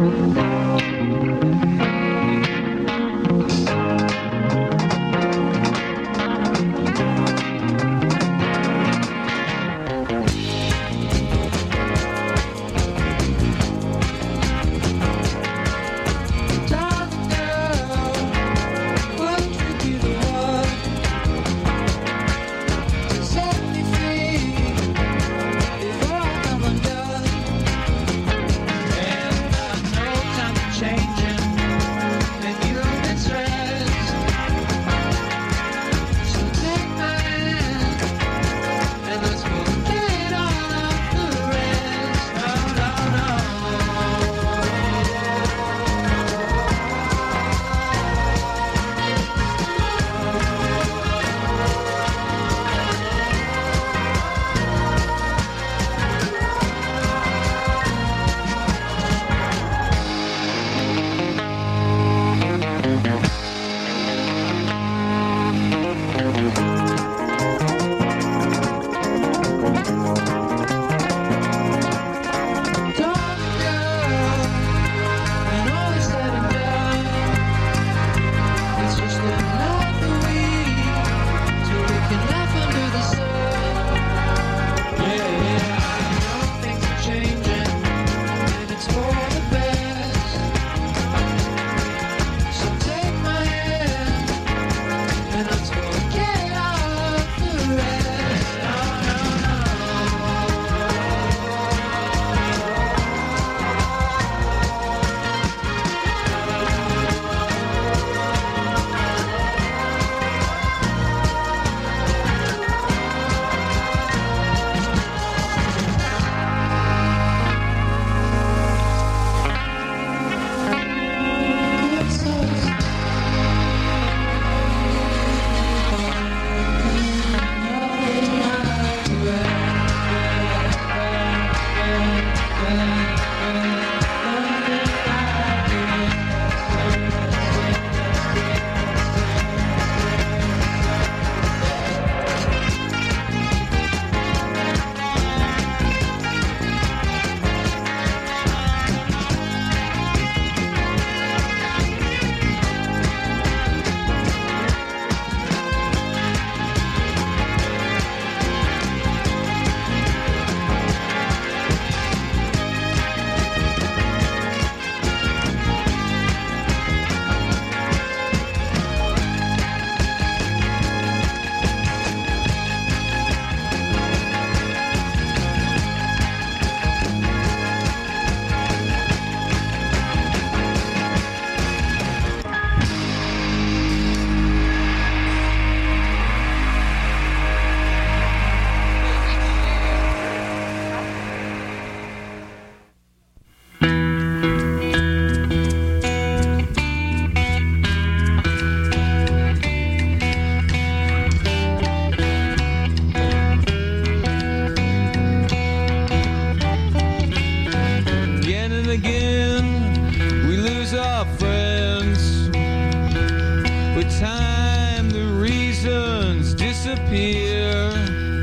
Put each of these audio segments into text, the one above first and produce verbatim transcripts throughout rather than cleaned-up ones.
disappear.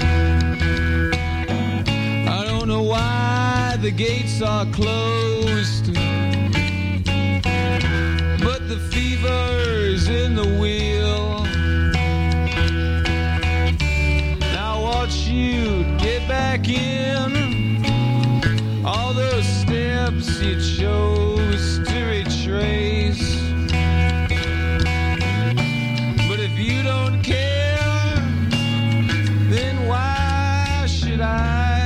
I don't know why the gates are closed, but the fever's in the wheel. Now watch you get back in all those steps you chose to retrace. But if you don't care, then why should I?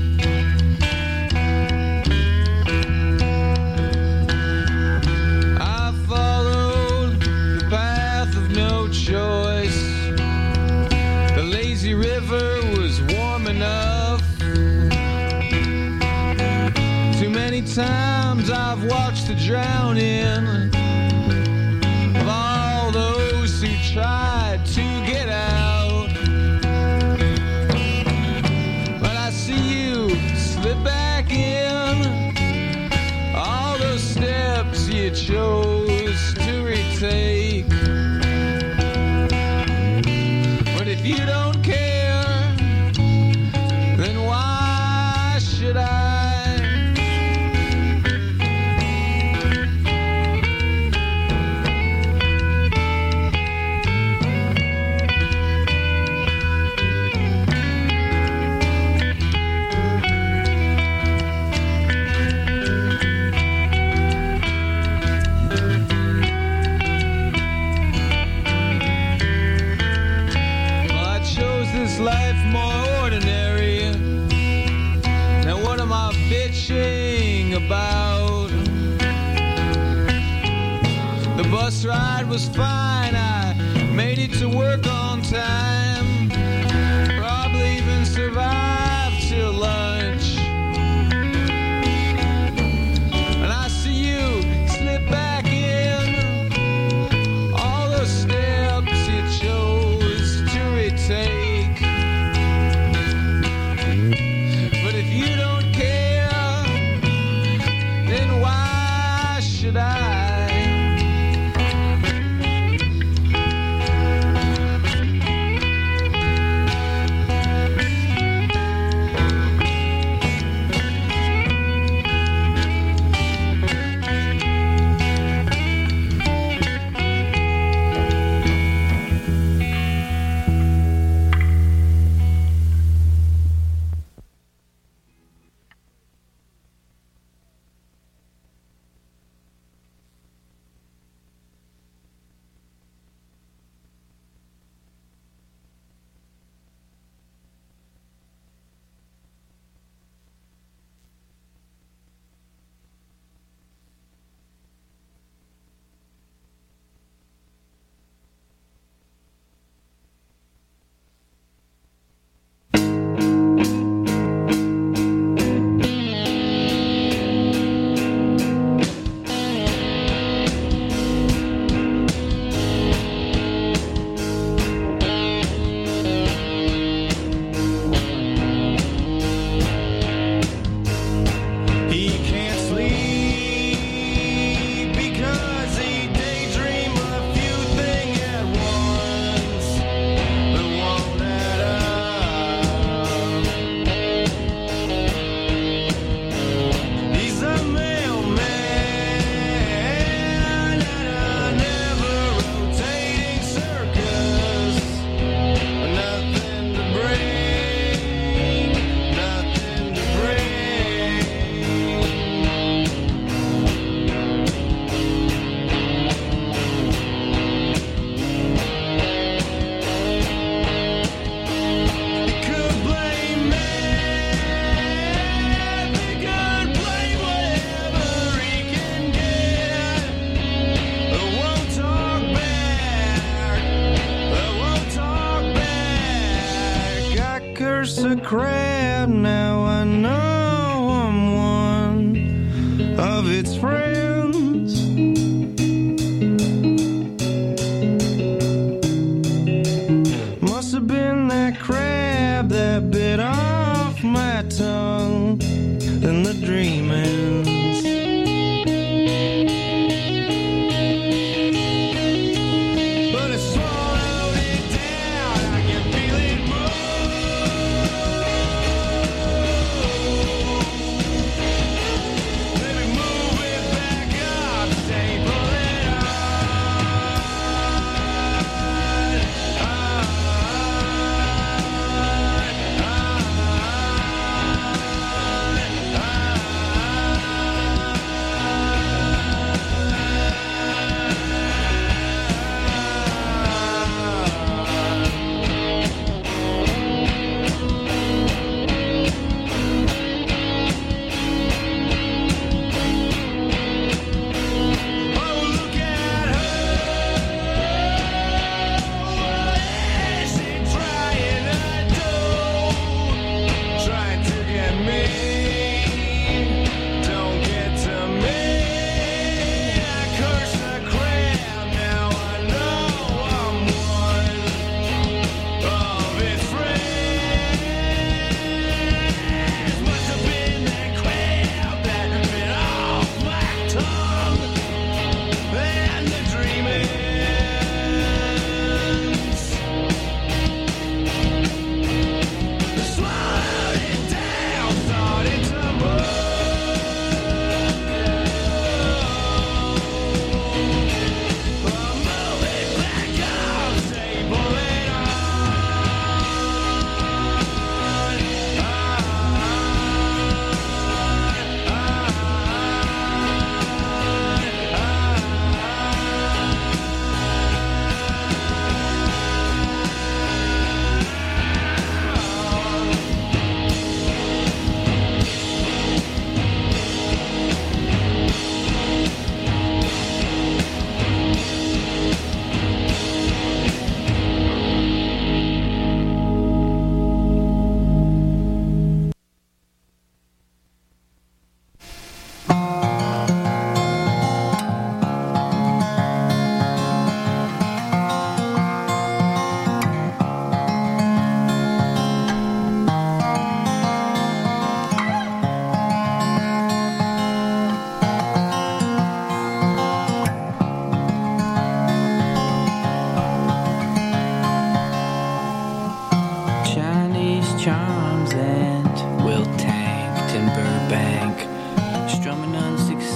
I followed the path of no choice. The lazy river was warm enough. Too many times I've watched the drowning of all those who tried to get out. But I see you slip back in all those steps you chose to retake. But if you don't care, then why should I? thinking about. The bus ride was fine, I made it to work on time. Probably even survived till lunch. And I see you slip back in all the steps you chose to retake. But if you don't care, then why should I? Crowd, now I know I'm one of its friends. Must have been that crab that bit off my tongue, and the dream ends. Ah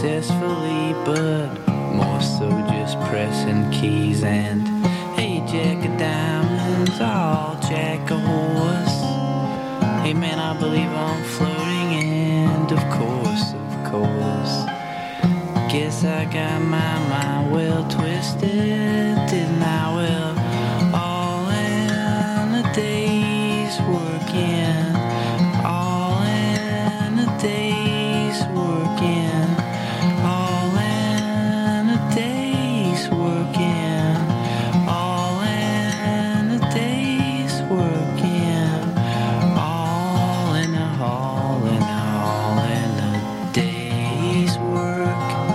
successfully, but more so just pressing keys. And hey, Jack of Diamonds, oh, Jack of Horse. Hey man, I believe I'm floating, and of course, of course, guess I got my mind well twisted, didn't I? Well, all in a day's working, all in a day's working, all in a day's working, all in a day's working, all in a all in a all in a day's work.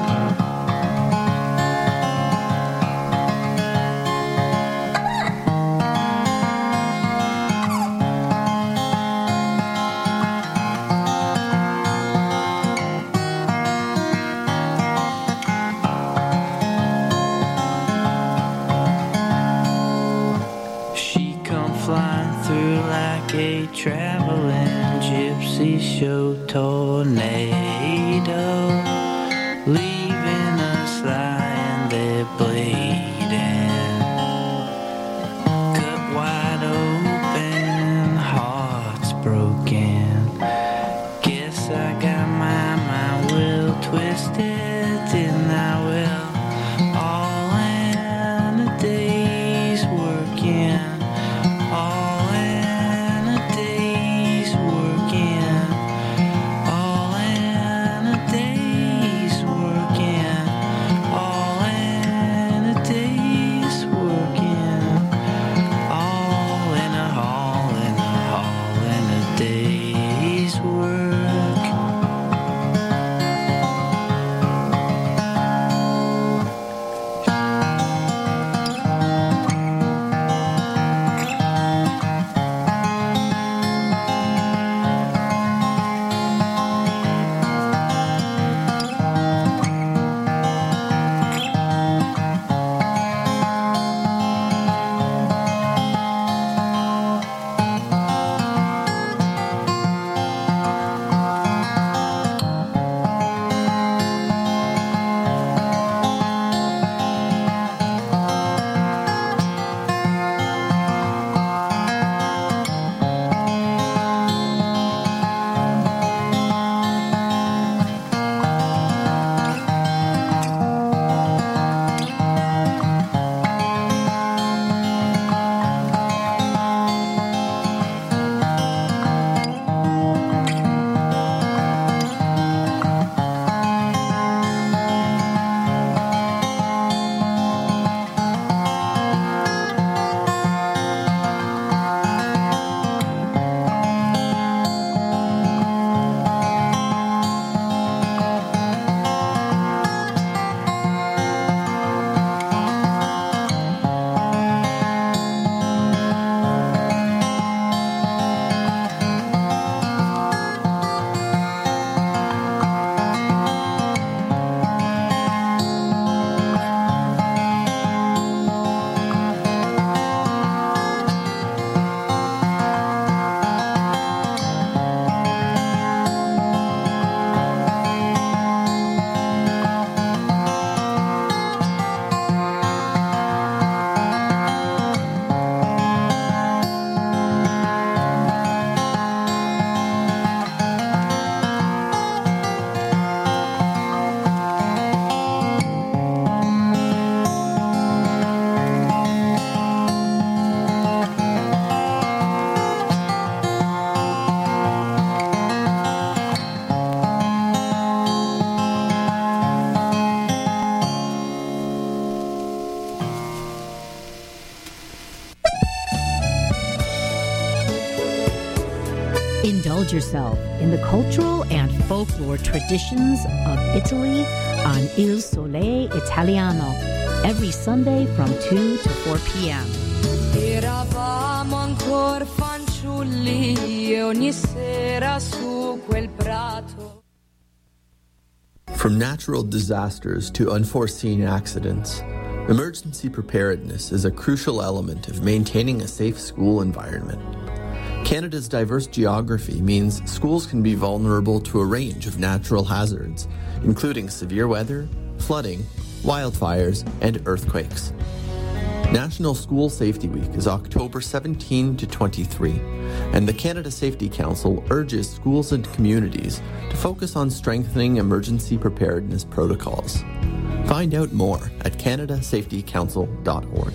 A traveling gypsy show tornado, leaving us lying there bleeding, cut wide open, hearts broken. Guess I got my mind well twisted, didn't I? Well, all in a day's working, all Indulge yourself in the cultural and folklore traditions of Italy on Il Sole Italiano every Sunday from two to four p.m. Eravamo ancora fanciulli e ogni sera su quel prato. From natural disasters to unforeseen accidents, emergency preparedness is a crucial element of maintaining a safe school environment. Canada's diverse geography means schools can be vulnerable to a range of natural hazards, including severe weather, flooding, wildfires, and earthquakes. National School Safety Week is October seventeenth to twenty-three, and the Canada Safety Council urges schools and communities to focus on strengthening emergency preparedness protocols. Find out more at canada safety council dot org.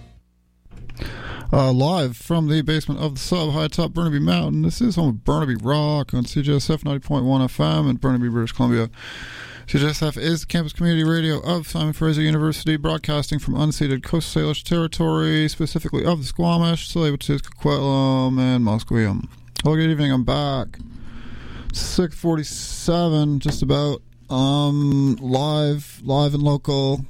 Uh, live from the basement of the sub high atop Burnaby Mountain, this is home of Burnaby Rock on C J S F ninety point one F M in Burnaby, British Columbia. C J S F is the campus community radio of Simon Fraser University, broadcasting from unceded Coast Salish territory, specifically of the Squamish, Tsleil-Waututh, Coquitlam, and Musqueam. Hello, good evening, I'm back. six forty-seven, just about, um, live, live and local,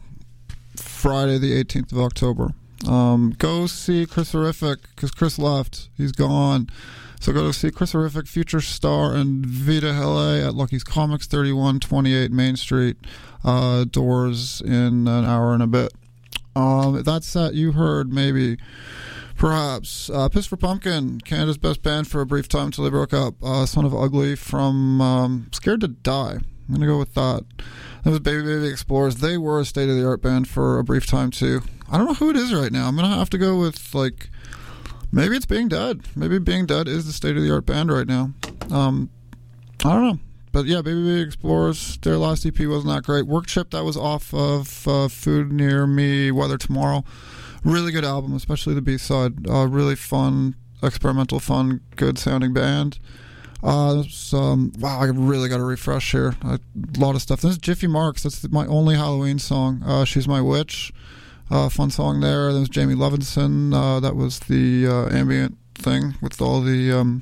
Friday the eighteenth of October. Um, go see Chris Horrific, because Chris left. He's gone. So go to see Chris Horrific, Future Star, and Vita Hele at Lucky's Comics, thirty-one twenty-eight Main Street. Uh, doors in an hour and a bit. Um, that set you heard, maybe, perhaps, uh, Piss for Pumpkin, Canada's best band for a brief time until they broke up. Uh, Son of Ugly from um, Scared to Die. I'm going to go with that. That was Baby Baby Explorers. They were a state-of-the-art band for a brief time, too. I don't know who it is right now. I'm going to have to go with, like, maybe it's Being Dead. Maybe Being Dead is the state-of-the-art band right now. Um, I don't know. But, yeah, Baby Baby Explorers, their last E P wasn't that great. Work Trip, that was off of uh, Food Near Me, Weather Tomorrow. Really good album, especially the B-side. Uh, really fun, experimental, fun, good-sounding band. Uh, um, wow, I really got to refresh here. A lot of stuff. This is Jiffy Marks. That's my only Halloween song. Uh, She's My Witch. Uh, fun song there. There's Jamie Levinson. Uh, that was the uh, ambient thing with all the, um,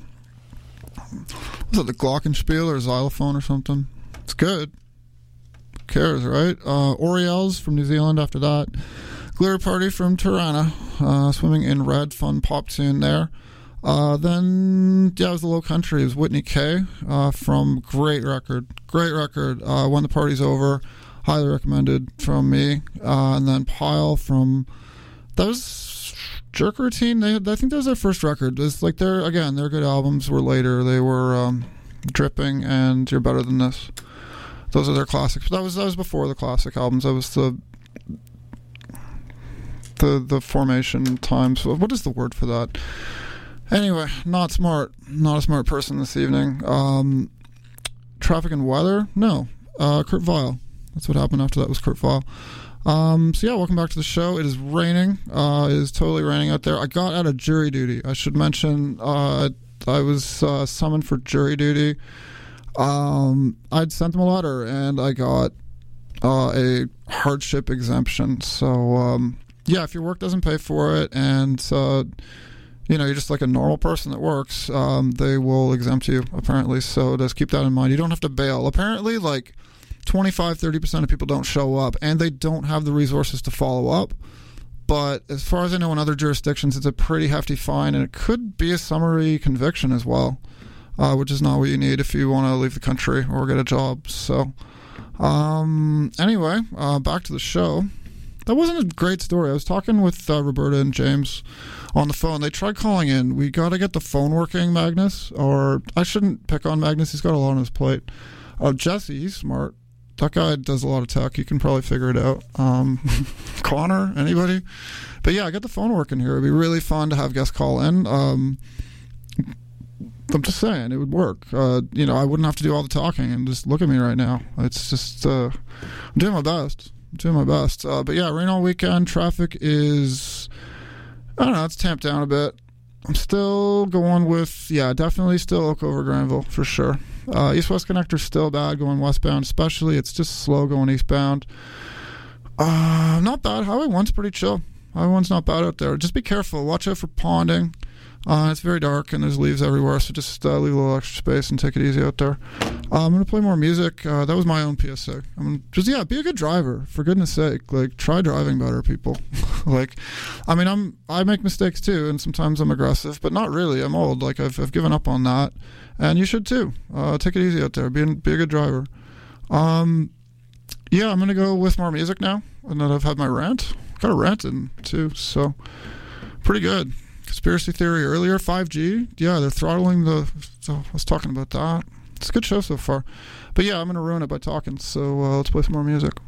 was it the Glockenspiel or xylophone or something? It's good. Who cares, right? Uh, Oriels from New Zealand after that. Glitter Party from Tirana. Uh, Swimming in Red. Fun pop tune there. Uh, then, yeah, it was the Low Country. It was Whitney K. Uh, from great record. Great record. Uh, When the Party's Over. Highly recommended from me. Uh, and then Pile from, that was Jerk Routine. They, I think that was their first record. It's like their, again, their good albums were later. They were um, Dripping and You're Better Than This. Those are their classics. But that was that was before the classic albums. That was the the the formation times. What is the word for that? Anyway, not smart. Not a smart person this evening. Um, Traffic and Weather? No. Uh, Kurt Vile. That's what happened after that was Kurt Vile. Um, so yeah, welcome back to the show. It is raining. Uh, it is totally raining out there. I got out of jury duty. I should mention uh, I was uh, summoned for jury duty. Um, I'd sent them a letter, and I got uh, a hardship exemption. So um, yeah, if your work doesn't pay for it, and uh, you know, you're just like a normal person that works, um, they will exempt you, apparently. So just keep that in mind. You don't have to bail. Apparently, like, twenty-five, thirty percent of people don't show up, and they don't have the resources to follow up. But as far as I know, in other jurisdictions, it's a pretty hefty fine, and it could be a summary conviction as well, uh, which is not what you need if you want to leave the country or get a job. So um, anyway, uh, back to the show. That wasn't a great story. I was talking with uh, Roberta and James on the phone. They tried calling in. We got to get the phone working, Magnus. Or I shouldn't pick on Magnus. He's got a lot on his plate. Uh, Jesse, he's smart. That guy does a lot of tech. You can probably figure it out. Um, Connor, anybody? But yeah, get the phone working here. It'd be really fun to have guests call in. Um, I'm just saying, it would work. Uh, you know, I wouldn't have to do all the talking, and just look at me right now. It's just, uh, I'm doing my best. I'm doing my best. Uh, but yeah, rain all weekend. Traffic is, I don't know, it's tamped down a bit. I'm still going with, yeah, definitely still Oak over Granville, for sure. Uh, East-West Connector's still bad going westbound, especially. It's just slow going eastbound. Uh, not bad. Highway one's pretty chill. Highway one's not bad out there. Just be careful. Watch out for ponding. Uh, it's very dark, and there's leaves everywhere, so just uh, leave a little extra space and take it easy out there. Uh, I'm going to play more music. Uh, that was my own P S A. I'm gonna just, yeah, be a good driver, for goodness sake. Like, try driving better, people. Like, I mean, I'm, I make mistakes, too, and sometimes I'm aggressive, but not really. I'm old. Like, I've, I've given up on that, and you should, too. Uh, take it easy out there. Be, be a good driver. Um, yeah, I'm going to go with more music now, and then I've had my rant. Got a rant in, too, so pretty good. conspiracy theory earlier. five G, yeah, they're throttling the. So I was talking about that. It's a good show so far, but yeah, I'm gonna ruin it by talking. So uh, let's play some more music.